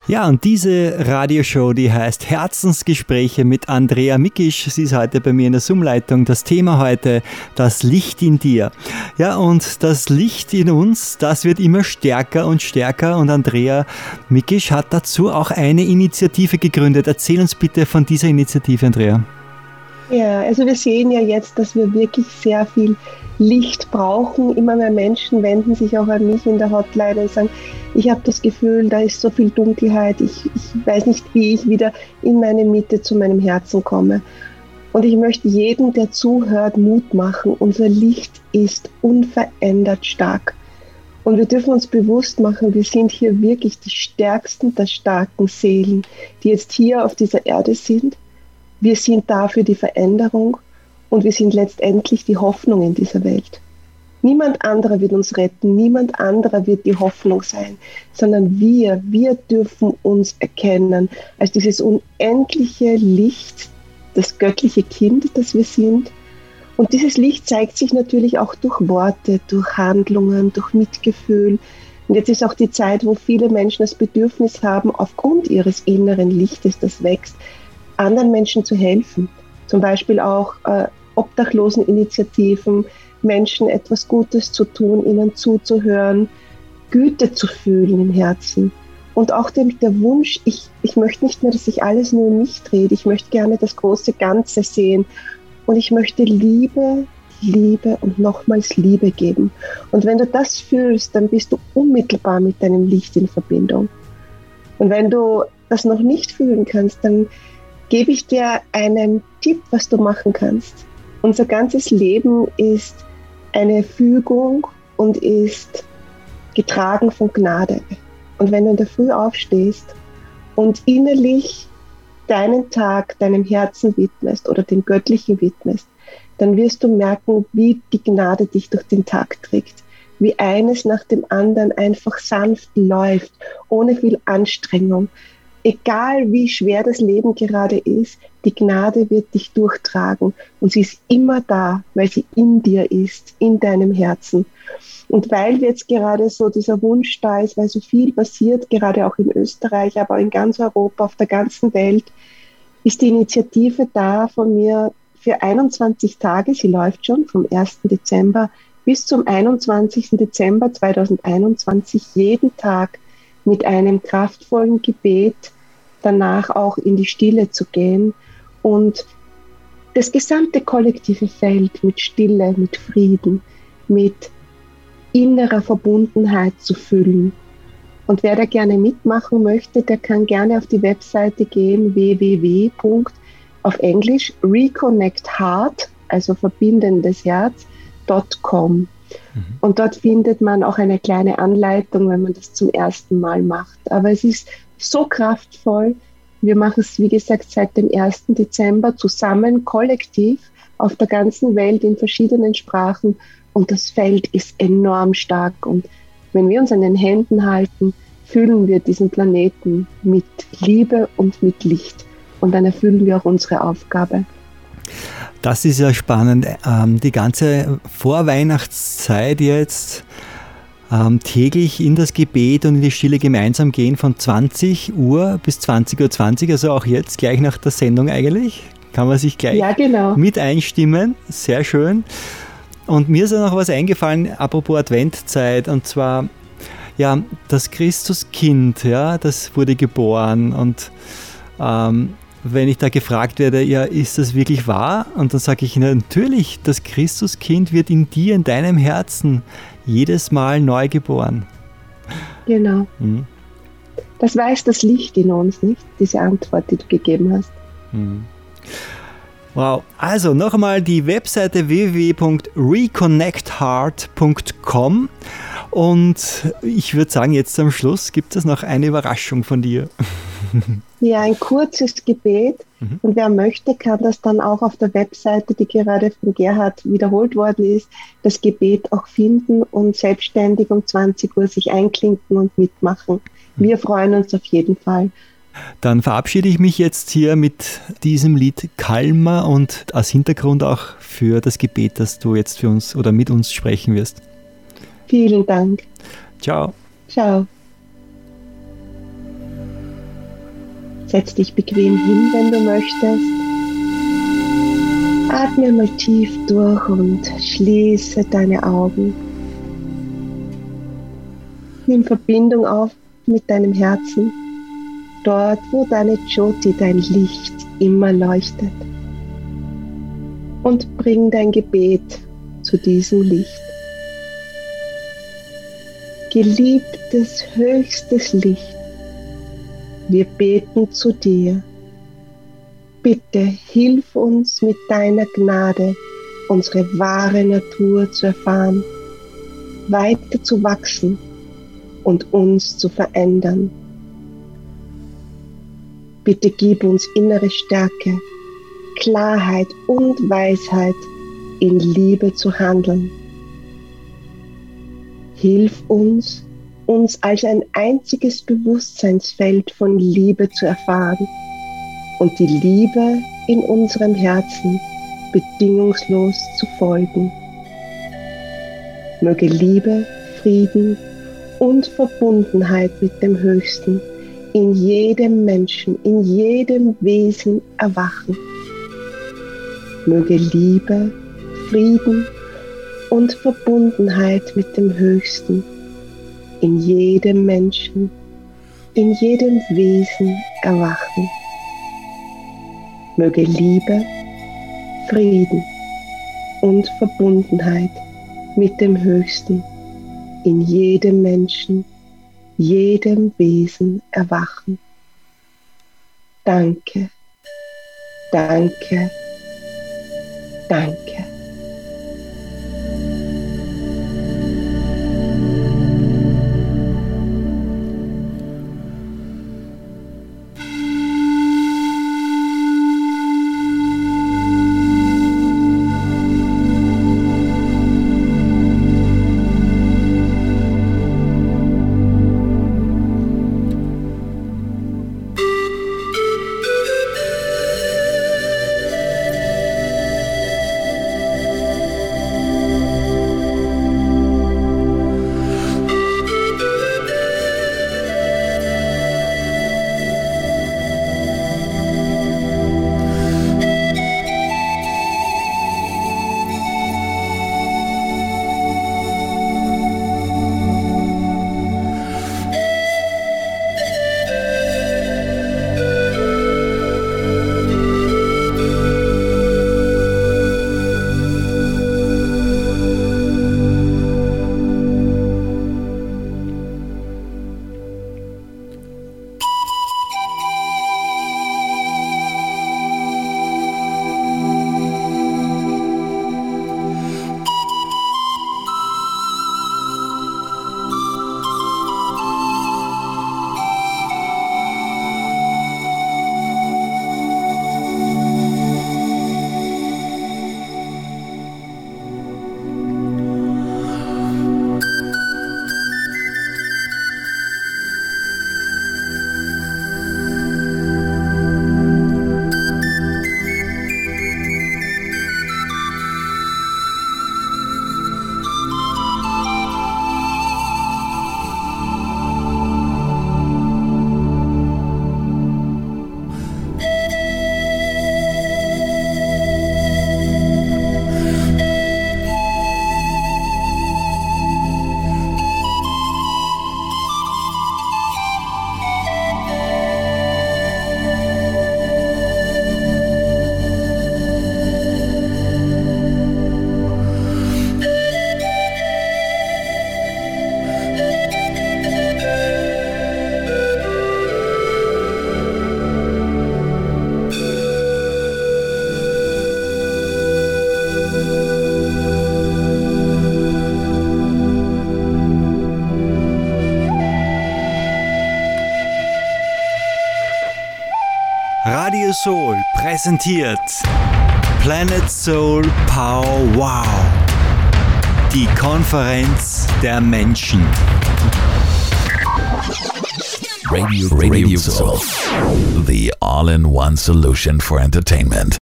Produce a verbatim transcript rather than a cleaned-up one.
Ja, und diese Radioshow, die heißt Herzensgespräche mit Andrea Mikisch. Sie ist heute bei mir in der Zoom-Leitung. Das Thema heute, das Licht in dir. Ja, und das Licht in uns, das wird immer stärker und stärker. Und Andrea Mikisch hat dazu auch eine Initiative gegründet. Erzähl uns bitte von dieser Initiative, Andrea. Ja, also wir sehen ja jetzt, dass wir wirklich sehr viel Licht brauchen. Immer mehr Menschen wenden sich auch an mich in der Hotline und sagen, ich habe das Gefühl, da ist so viel Dunkelheit, ich, ich weiß nicht, wie ich wieder in meine Mitte zu meinem Herzen komme. Und ich möchte jedem, der zuhört, Mut machen. Unser Licht ist unverändert stark. Und wir dürfen uns bewusst machen, wir sind hier wirklich die stärksten der starken Seelen, die jetzt hier auf dieser Erde sind. Wir sind da für die Veränderung und wir sind letztendlich die Hoffnung in dieser Welt. Niemand anderer wird uns retten, niemand anderer wird die Hoffnung sein, sondern wir, wir dürfen uns erkennen als dieses unendliche Licht, das göttliche Kind, das wir sind. Und dieses Licht zeigt sich natürlich auch durch Worte, durch Handlungen, durch Mitgefühl. Und jetzt ist auch die Zeit, wo viele Menschen das Bedürfnis haben, aufgrund ihres inneren Lichtes, das wächst, anderen Menschen zu helfen. Zum Beispiel auch äh, Obdachloseninitiativen, Menschen etwas Gutes zu tun, ihnen zuzuhören, Güte zu fühlen im Herzen. Und auch der, der Wunsch, ich, ich möchte nicht mehr, dass sich alles nur um mich dreht. Ich möchte gerne das große Ganze sehen. Und ich möchte Liebe, Liebe und nochmals Liebe geben. Und wenn du das fühlst, dann bist du unmittelbar mit deinem Licht in Verbindung. Und wenn du das noch nicht fühlen kannst, dann gebe ich dir einen Tipp, was du machen kannst. Unser ganzes Leben ist eine Fügung und ist getragen von Gnade. Und wenn du in der Früh aufstehst und innerlich deinen Tag deinem Herzen widmest oder dem Göttlichen widmest, dann wirst du merken, wie die Gnade dich durch den Tag trägt. Wie eines nach dem anderen einfach sanft läuft, ohne viel Anstrengung. Egal wie schwer das Leben gerade ist, die Gnade wird dich durchtragen und sie ist immer da, weil sie in dir ist, in deinem Herzen. Und weil jetzt gerade so dieser Wunsch da ist, weil so viel passiert, gerade auch in Österreich, aber auch in ganz Europa, auf der ganzen Welt, ist die Initiative da von mir für einundzwanzig Tage, sie läuft schon vom ersten Dezember bis zum einundzwanzigsten Dezember zweitausendeinundzwanzig, jeden Tag mit einem kraftvollen Gebet danach auch in die Stille zu gehen und das gesamte kollektive Feld mit Stille, mit Frieden, mit innerer Verbundenheit zu füllen. Und wer da gerne mitmachen möchte, der kann gerne auf die Webseite gehen, w w w Punkt auf Englisch reconnect heart, also verbindendes Herz, .com. Mhm. Und dort findet man auch eine kleine Anleitung, wenn man das zum ersten Mal macht. Aber es ist so kraftvoll. Wir machen es, wie gesagt, seit dem ersten Dezember zusammen, kollektiv, auf der ganzen Welt in verschiedenen Sprachen. Und das Feld ist enorm stark. Und wenn wir uns an den Händen halten, füllen wir diesen Planeten mit Liebe und mit Licht. Und dann erfüllen wir auch unsere Aufgabe. Das ist ja spannend. Ähm, die ganze Vorweihnachtszeit jetzt ähm, täglich in das Gebet und in die Stille gemeinsam gehen von zwanzig Uhr bis zwanzig Uhr zwanzig, also auch jetzt gleich nach der Sendung eigentlich. Kann man sich gleich ja, genau. mit einstimmen. Sehr schön. Und mir ist ja noch was eingefallen, apropos Adventzeit, und zwar ja, das Christuskind, ja, das wurde geboren und ähm, wenn ich da gefragt werde, ja, ist das wirklich wahr? Und dann sage ich, natürlich, das Christuskind wird in dir, in deinem Herzen jedes Mal neu geboren. Genau. Mhm. Das weiß das Licht in uns, nicht? Diese Antwort, die du gegeben hast. Mhm. Wow. Also noch einmal die Webseite w w w Punkt reconnect heart Punkt com und ich würde sagen, jetzt am Schluss gibt es noch eine Überraschung von dir. Ja, ein kurzes Gebet mhm. und wer möchte, kann das dann auch auf der Webseite, die gerade von Gerhard wiederholt worden ist, das Gebet auch finden und selbstständig um zwanzig Uhr sich einklinken und mitmachen. Wir freuen uns auf jeden Fall. Dann verabschiede ich mich jetzt hier mit diesem Lied Kalma und als Hintergrund auch für das Gebet, das du jetzt für uns oder mit uns sprechen wirst. Vielen Dank. Ciao. Ciao. Setz dich bequem hin, wenn du möchtest. Atme mal tief durch und schließe deine Augen. Nimm Verbindung auf mit deinem Herzen, dort wo deine Jyoti, dein Licht, immer leuchtet. Und bring dein Gebet zu diesem Licht. Geliebtes, höchstes Licht, wir beten zu dir. Bitte hilf uns mit deiner Gnade, unsere wahre Natur zu erfahren, weiter zu wachsen und uns zu verändern. Bitte gib uns innere Stärke, Klarheit und Weisheit, in Liebe zu handeln. Hilf uns, uns als ein einziges Bewusstseinsfeld von Liebe zu erfahren und die Liebe in unserem Herzen bedingungslos zu folgen. Möge Liebe, Frieden und Verbundenheit mit dem Höchsten in jedem Menschen, in jedem Wesen erwachen. Möge Liebe, Frieden und Verbundenheit mit dem Höchsten in jedem Menschen, in jedem Wesen erwachen. Möge Liebe, Frieden und Verbundenheit mit dem Höchsten in jedem Menschen, jedem Wesen erwachen. Danke, danke, danke. Radio Soul präsentiert Planet Soul Power Wow, die Konferenz der Menschen. Radio, Radio Soul, the all-in-one solution for entertainment.